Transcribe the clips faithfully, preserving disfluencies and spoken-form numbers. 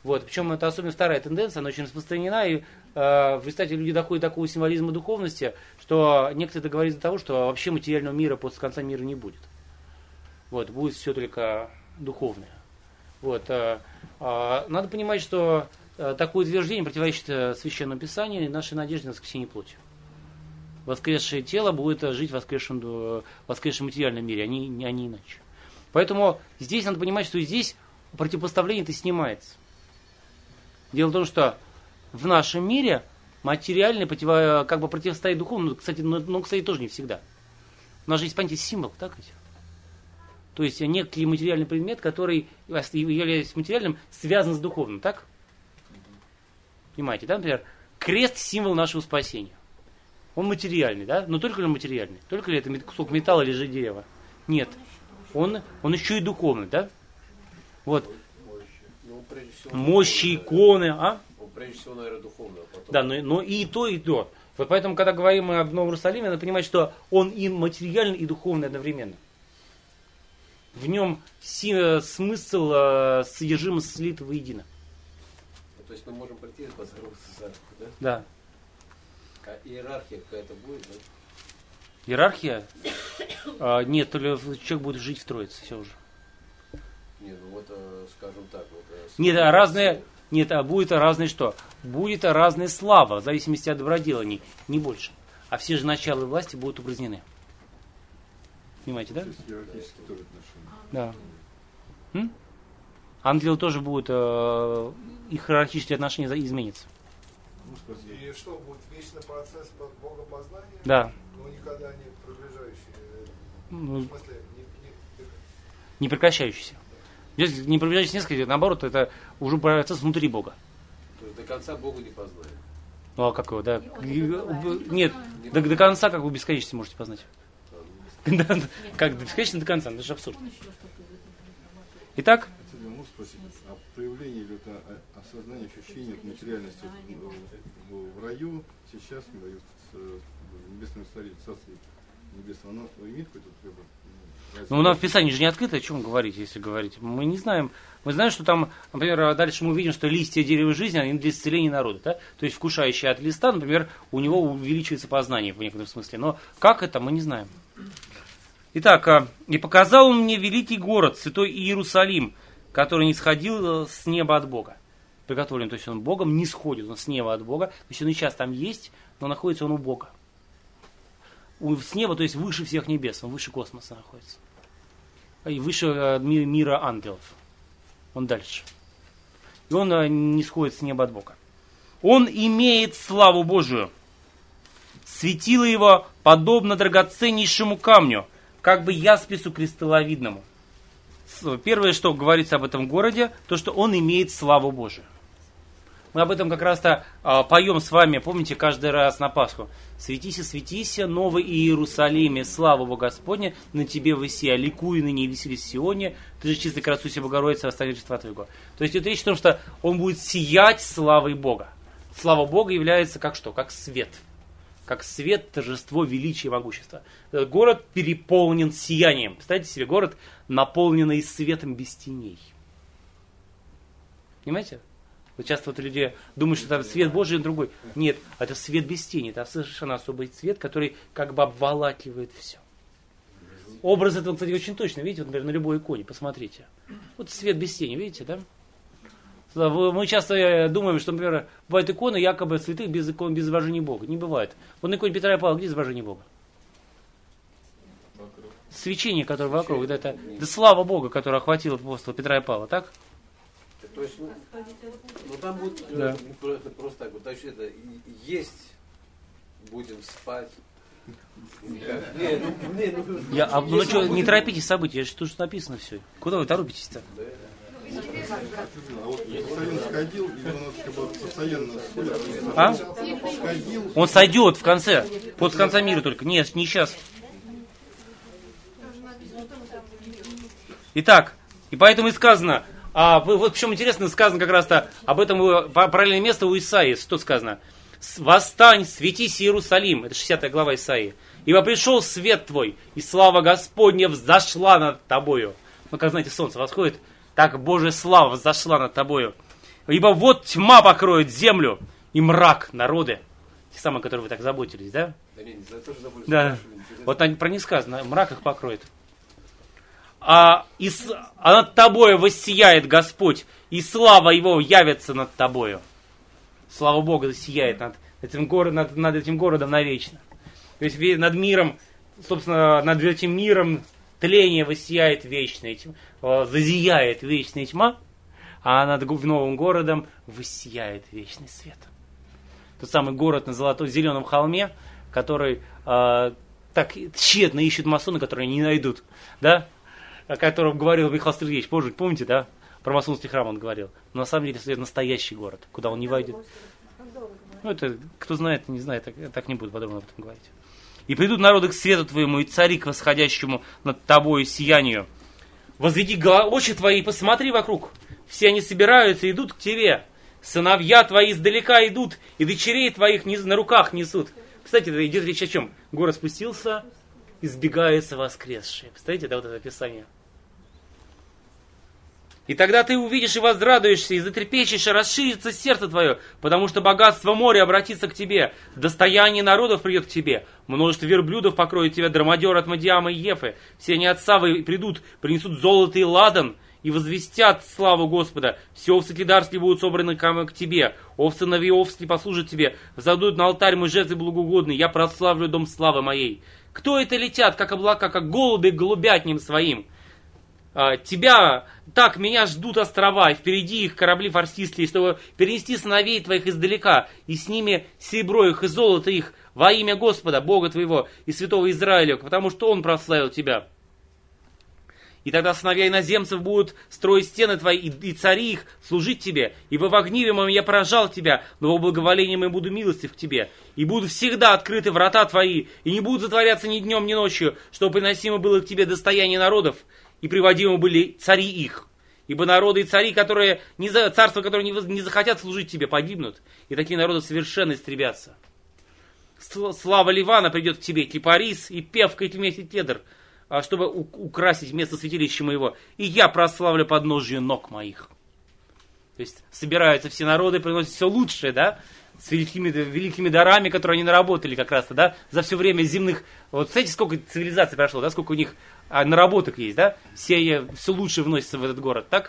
Вот. Причем это особенно вторая тенденция, она очень распространена, и э, в результате люди доходят до такого символизма духовности, что некоторые договорились до того, что вообще материального мира после конца мира не будет. Вот, будет все только духовное. Вот, э, э, надо понимать, что э, такое утверждение противоречит э, Священному Писанию и нашей надежде на воскресение плоти. Воскресшее тело будет жить в воскресшем, в воскресшем материальном мире, а не, а не иначе. Поэтому здесь надо понимать, что здесь противопоставление-то снимается. Дело в том, что в нашем мире материальное против, как бы противостоит духовному, кстати, но, но, кстати, тоже не всегда. У нас же есть понятие символ, так ведь? То есть некий материальный предмет, который, являясь материальным, связан с духовным, так? Понимаете, да? Например, крест – символ нашего спасения. Он материальный, да? Но только ли он материальный? Только ли это кусок металла или же дерева? Нет. Он, он еще и духовный, да? Вот. Мощи, иконы, а? Прежде всего, наверное, духовно. А потом... Да, но, но и то, и то. Вот поэтому, когда говорим об Новом Иерусалиме, надо понимать, что он и материальный, и духовный одновременно. В нем си, смысл, содержимое слито воедино. То есть мы можем прийти по здоровому цесарству, да? Да. А иерархия какая-то будет, да? Иерархия? А, нет, только человек будет жить в Троице, все уже. Нет, ну вот, скажем так. Вот, нет, а разные, нет, а будет разные что? Будет разная слава, в зависимости от доброделаний, не больше. А все же начала власти будут упразднены. Понимаете, да? Иерархические тоже отношения. Да. М? Ангелы тоже будут, э, их иерархические отношения изменятся. И что, будет вечный процесс богопознания? Да. Но никогда не приближающий. Ну, в смысле, не, не... не прекращающийся. Здесь не прекращающийся несколько, наоборот, это уже процесс внутри Бога. То есть до конца Бога не познаем. Ну а как его, да? Нет, до, до конца как вы бесконечности можете познать. Как до бесконечности до конца, это же абсурд. Итак? Я могу спросить, а проявление или это осознание, ощущение материальности в раю сейчас в небесном царстве небесном, оно имеет какой-то выбор? Ну, у нас в Писании же не открыто, о чем говорить, если говорить. Мы не знаем. Мы знаем, что там, например, дальше мы увидим, что листья дерева жизни, они для исцеления народа. Да? То есть, вкушающий от листа, например, у него увеличивается познание в некотором смысле. Но как это, мы не знаем. Итак, «И показал он мне великий город, святой Иерусалим, который не сходил с неба от Бога». Приготовлен, то есть он Богом не сходит, он с неба от Бога. То есть он и сейчас там есть, но находится он у Бога. С неба, то есть выше всех небес, он выше космоса находится. И выше мира ангелов. Он дальше. И он не сходит с неба от Бога. Он имеет славу Божию. Светило его подобно драгоценнейшему камню, как бы яспису кристалловидному. Первое, что говорится об этом городе, то, что он имеет славу Божию. Мы об этом как раз-то а, поем с вами, помните, каждый раз на Пасху. «Светися, светися, новый Иерусалиме, слава Бога Господня, на тебе высия, ликуй ныне и веселись в Сионе, ты же чистой красуйся, Богородица, восстави торжества твоего». То есть это речь о том, что он будет сиять славой Бога. Слава Бога является как что? Как свет. Как свет, торжество, величие, могущество. Этот город переполнен сиянием. Представьте себе, город, наполненный светом без теней. Понимаете? Вот часто вот люди думают, что там свет Божий, и другой. Нет, это свет без тени. Это совершенно особый цвет, который как бы обволакивает все. Образ этого, кстати, очень точно. Видите, вот, например, на любой иконе, посмотрите. Вот свет без тени, видите, да? Мы часто думаем, что, например, бывают иконы якобы святых без икон, без изображения Бога. Не бывает. Вот на иконе Петра и Павла, где изображение Бога? Вокруг. Свечение, которое вокруг. Это, это, это слава Бога, которая охватила апостола Петра и Павла, так? То есть, ну, ну там будет да. просто, просто так вот, то есть это есть, будем спать. Не, ну, не, ну, Я, а, ну что, не торопитесь события, что тут написано все. Куда вы торопитесь-то? Да. А вот Иерусалим сходил, или он как бы постоянно а? сходил? Он сойдет в конце, под конца мира только. Нет, не сейчас. Итак, и поэтому и сказано. А вот причем интересно, сказано как раз-то об этом параллельное место у Исаии. Что сказано? «Восстань, светись, Иерусалим». Это шестидесятая глава Исаии. «Ибо пришел свет твой, и слава Господня взошла над тобою». Ну, как знаете, солнце восходит, так Божья слава взошла над тобою. Ибо вот тьма покроет землю, и мрак народы. Те самые, которые вы так заботились, да? Да не, за то, что заботились. Да. Вот про них сказано, мрак их покроет. А, и, а над тобою воссияет Господь, и слава Его явится над тобою. Слава Богу, сияет над этим, город, над, над этим городом навечно. То есть над миром, собственно, над этим миром тление воссияет вечная тьма, зазияет вечная тьма, а над новым городом воссияет вечный свет. Тот самый город на золотом зеленом холме, который э, так тщетно ищут масоны, которые не найдут, да? О котором говорил Михаил Сергеевич, помните, да? Про масонский храм он говорил. Но на самом деле это настоящий город, куда он не войдет. Ну, это, кто знает, не знает, так, так не буду подробно об этом говорить. И придут народы к свету твоему, и цари к восходящему над тобою сиянию. Возведи очи твои и посмотри вокруг. Все они собираются и идут к тебе. Сыновья твои издалека идут, и дочерей твоих на руках несут. Кстати, это идет речь о чем? Город спустился, избегаются воскресшие. Представляете, да, вот это описание. И тогда ты увидишь и возрадуешься, и затрепещешь, и расширится сердце твое, потому что богатство моря обратится к тебе, достояние народов придет к тебе, множество верблюдов покроет тебя, драмадер от Мадиама и Ефы, все они от Савы придут, принесут золото и ладан, и возвестят славу Господа, все овцы кидарские будут собраны к тебе, овцы навиовские послужат тебе, взойдут на алтарь мой жертвы благоугодный, я прославлю дом славы моей. Кто это летят, как облака, как голуби к голубятням своим? Тебя, так, меня ждут острова, и впереди их корабли форсистские, чтобы перенести сыновей твоих издалека, и с ними серебро их и золото их во имя Господа, Бога твоего и святого Израиля, потому что Он прославил тебя. И тогда сыновья иноземцев будут строить стены твои, и, и цари их служить тебе, ибо в гневе моем я поражал тебя, но во благоволении моем буду милостив к тебе, и будут всегда открыты врата твои, и не будут затворяться ни днем, ни ночью, чтобы приносимо было к тебе достояние народов, и приводимы были цари их. Ибо народы и цари, которые не за, царства, которые не, не захотят служить тебе, погибнут, и такие народы совершенно истребятся. Слава Ливана придет к тебе, кипарис и певка, и вместе кедр, чтобы украсить место святилища моего, и я прославлю подножие ног моих. То есть собираются все народы, приносят все лучшее, да, с великими, великими дарами, которые они наработали как раз-то, да, за все время земных. Вот знаете, сколько цивилизаций прошло, да, сколько у них а, наработок есть, да, все, все лучшее вносится в этот город, так?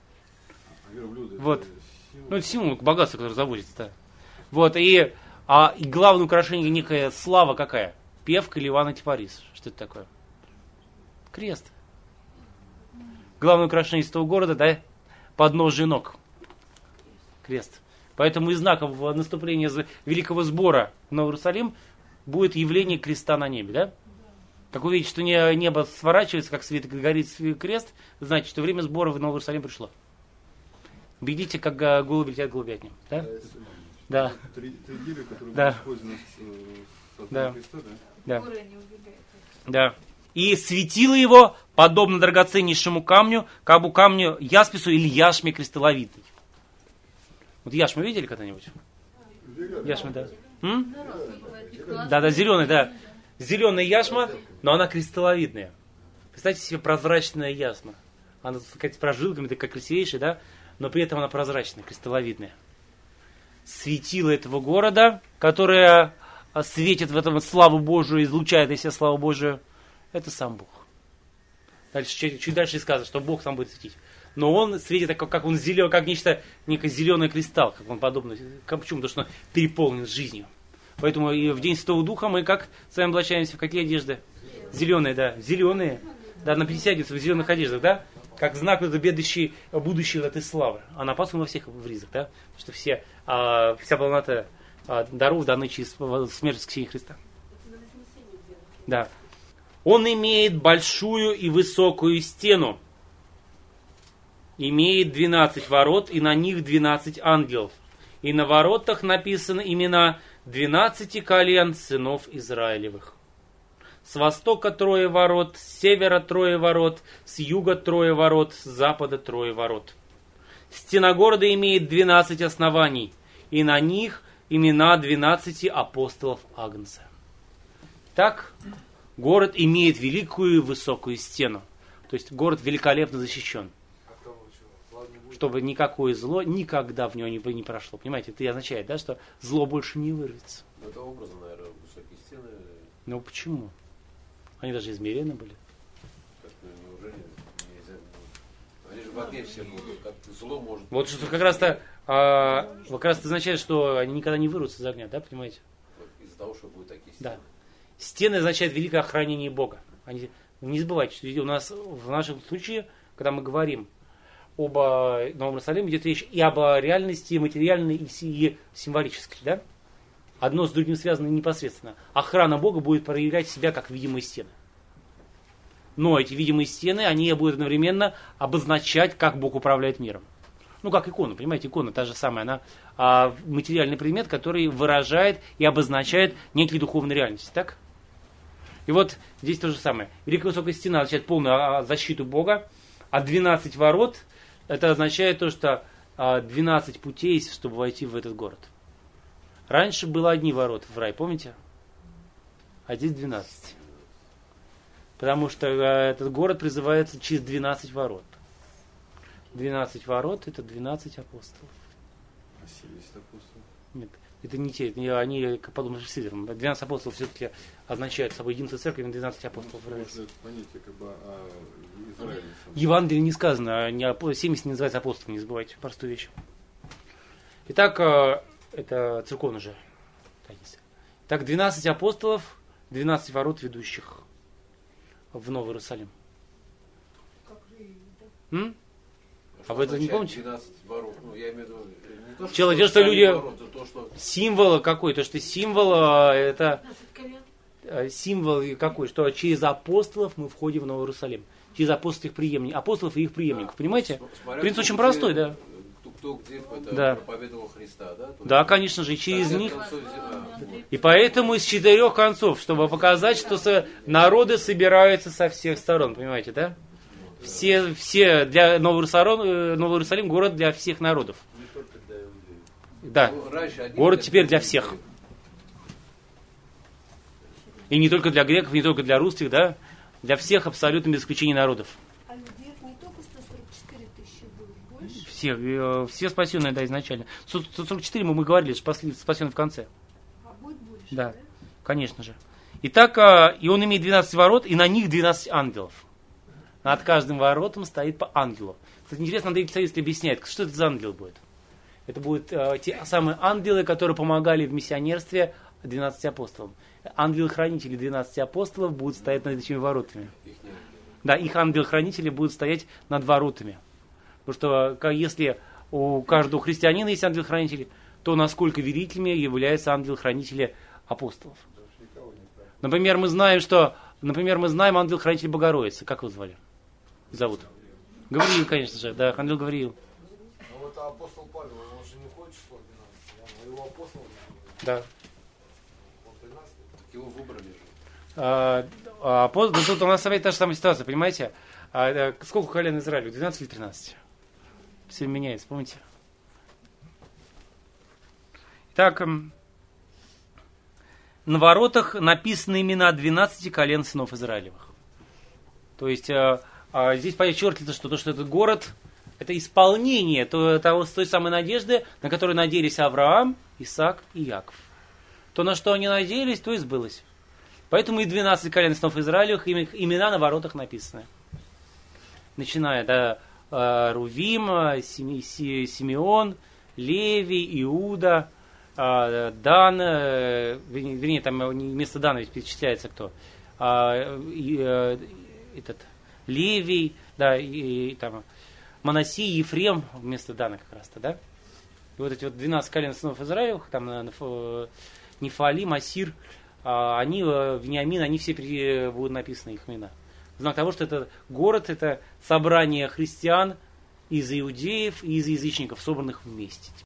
Вот. Ну, это символ богатства, который заводится, да. Вот, и, а, и главное украшение, некая слава какая? Певка Ливана Кипарис. Что это такое? Крест. Главное украшение этого города, да, подножие ног. Крест. Поэтому и знаком наступления Великого Сбора в Новый Иерусалим будет явление креста на небе, да? Как вы видите, что небо сворачивается, как свет горит крест, значит, что время сбора в Новый Иерусалим пришло. Видите, как голуби летят голубятням, да? Да. Три деревья, которые да. были использованы с да. Христа, да? Да. Да. И светило его, подобно драгоценнейшему камню, как бы камню яспису или яшме кристалловидной. Вот яшму видели когда-нибудь? Яшма, да. М? Да, да, зеленый, да. Зеленая яшма, но она кристалловидная. Представьте себе прозрачная яшма. Она с прожилками, такая красивейшая, да? Но при этом она прозрачная, кристалловидная. Светило этого города, которое светит в этом славу Божию, излучает из себя славу Божию, это сам Бог. Дальше, чуть, чуть дальше сказано, что Бог сам будет светить. Но он светит, как, как он зелен, как нечто, некий зеленый кристалл, как он подобный. Как, почему? Потому что он переполнен жизнью. Поэтому и в День Святого Духа мы как с вами облачаемся в какие одежды? Зеленые, да. Зеленые. Да, на пятидесятницу в зеленых одеждах, да? Как знак это бедущей будущей этой славы. Она послана во всех вризах, да? Потому что все, а, вся полнота а, даров даны через смерть Ксении Христа. Да. Он имеет большую и высокую стену. Имеет двенадцать ворот, и на них двенадцать ангелов. И на воротах написаны имена двенадцати колен сынов Израилевых. С востока трое ворот, с севера трое ворот, с юга трое ворот, с запада трое ворот. Стена города имеет двенадцать оснований, и на них имена двенадцати апостолов Агнца. Так, город имеет великую и высокую стену. То есть город великолепно защищен. чтобы никакое зло никогда в него не, не прошло. Понимаете, это и означает, да, что зло больше не вырвется. Ну, это образно, наверное, высокие стены. Ну почему? Они даже измерены были. Как, ну, неужели нельзя? Ну, они же в огне все будут, как зло может... Вот что как раз-то а, как раз означает, что они никогда не вырвутся из огня, да, понимаете? Вот из-за того, что будут такие стены. Да. Стены означают великое охранение Бога. Они, не забывайте, что у нас в нашем случае, когда мы говорим об Новом Иерусалиме, идет речь и об реальности материальной и символической, да? Одно с другим связано непосредственно. Охрана Бога будет проявлять себя как видимые стены. Но эти видимые стены, они будут одновременно обозначать, как Бог управляет миром. Ну, как икона, понимаете, икона та же самая, она а, материальный предмет, который выражает и обозначает некие духовные реальности, так? И вот здесь то же самое. Великая высокая стена означает полную защиту Бога, а двенадцать ворот, это означает то, что а, двенадцать путей есть, чтобы войти в этот город. Раньше было одни ворота в рай, помните? А здесь двенадцать. Потому что а, этот город призывается через двенадцать ворот. двенадцать ворот это двенадцать апостолов. А семьдесят апостолов? Нет, это не те, не, они подобны Сидорам. двенадцать апостолов все-таки означают собой единство церкви, но двенадцать апостолов. Ну, может, это понятие как бы о Израиле. В Евангелии не сказано, не, семьдесят не называется апостолом, не забывайте, простую вещь. Итак, это церковная же традиция. Так, двенадцать апостолов, двенадцать ворот, ведущих в Новый Иерусалим. М? А вы это не помните? двенадцать ворот, ну, я имею в виду, не то, что Дело в том, что люди... ворот, а то, что... Символ какой? То, что символ, это... Символ какой? Что через апостолов мы входим в Новый Иерусалим. Через апостолов, преемник, апостолов и их преемников. Понимаете? Смотря, Принцип очень где, простой, да. Кто где это, Да. проповедовал Христа, да? То Да, есть, конечно же, и через со всех них. концов, а, вот. И поэтому из четырех концов, чтобы показать, что со- народы собираются со всех сторон. Понимаете, да? Все, все для Новый Иерусалим, э, Новый Иерусалим город для всех народов. Не только для иудеев. Да. Ну, раньше один Город для теперь для иудеев. всех. И не только для греков, не только для русских, да? Для всех абсолютно без исключения народов. А людей не только сто сорок четыре тысячи было, больше? Все, э, все спасенные, да, изначально. сто сорок четыре мы, мы говорили, что спасенные в конце. А будет больше, Да, да? конечно же. Итак, э, и он имеет двенадцать ворот, и на них двенадцать ангелов. Над каждым воротом стоит по ангелу. Кстати, интересно, Андрей Писаревский объясняет, что это за ангел будет. Это будут э, те самые ангелы, которые помогали в миссионерстве двенадцати апостолам. Ангелы-хранители двенадцати апостолов будут стоять над этими воротами. Их нет. Да, их ангелы-хранители будут стоять над воротами. Потому что ка- если у каждого христианина есть ангел-хранители, то насколько великими являются ангелы-хранители апостолов. Например, мы знаем, что, например, мы знаем ангел-хранитель Богородицы. Как его звали? Зовут? Гавриил, конечно же, да, ангел Гавриил. Ну вот апостол Павел, он же не входит в число двенадцать, он его апостол, Да. он тринадцатый. Так его выбрали же. А, а, по- да тут у нас опять та же самая ситуация, понимаете? А, а, сколько колен Израилю? двенадцать или тринадцать? Все меняется, помните? Итак, м, на воротах написаны имена двенадцати колен сынов Израилевых. То есть а, а, здесь подчеркивается, что то, что этот город, это исполнение то- того, той самой надежды, на которую надеялись Авраам, Исаак и Яков. То, на что они надеялись, то и сбылось. Поэтому и двенадцать колен сынов Израилевых, им- имена на воротах написаны. Начиная, да, э, Рувим, э, Сими- Си- Симеон, Леви, Иуда, э, Дан, э, вернее, вернее, там вместо Дана ведь перечисляется кто? А, и, э, этот, Левий, да, и, и там Манасий, Ефрем вместо Дана как раз-то, да? И вот эти вот двенадцать колен сынов Израилевых, там э, Неф- Нефалим, Асир, а, они, э, Вениамин, они все пере- будут написаны их имена. Знак того, что это город, это собрание христиан из иудеев и из язычников, собранных вместе.